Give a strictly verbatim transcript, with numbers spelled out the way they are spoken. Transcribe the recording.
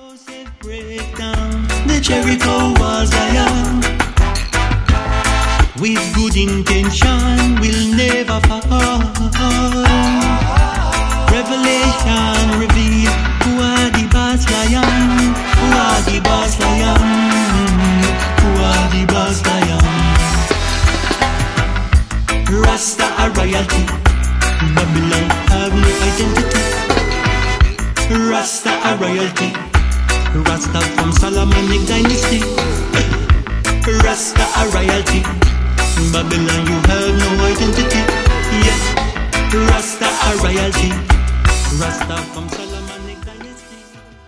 Joseph break down the Jericho walls, Zion. With good intention, we'll never fall. Revelation reveal who are the boss lion, who are the boss lion, who are the boss lion. Rasta a royalty, Babylon have no identity. Rasta a royalty, Rasta from Solomonic dynasty. Rasta a royalty, Babylon you have no identity. Yeah, Rasta a royalty, Rasta from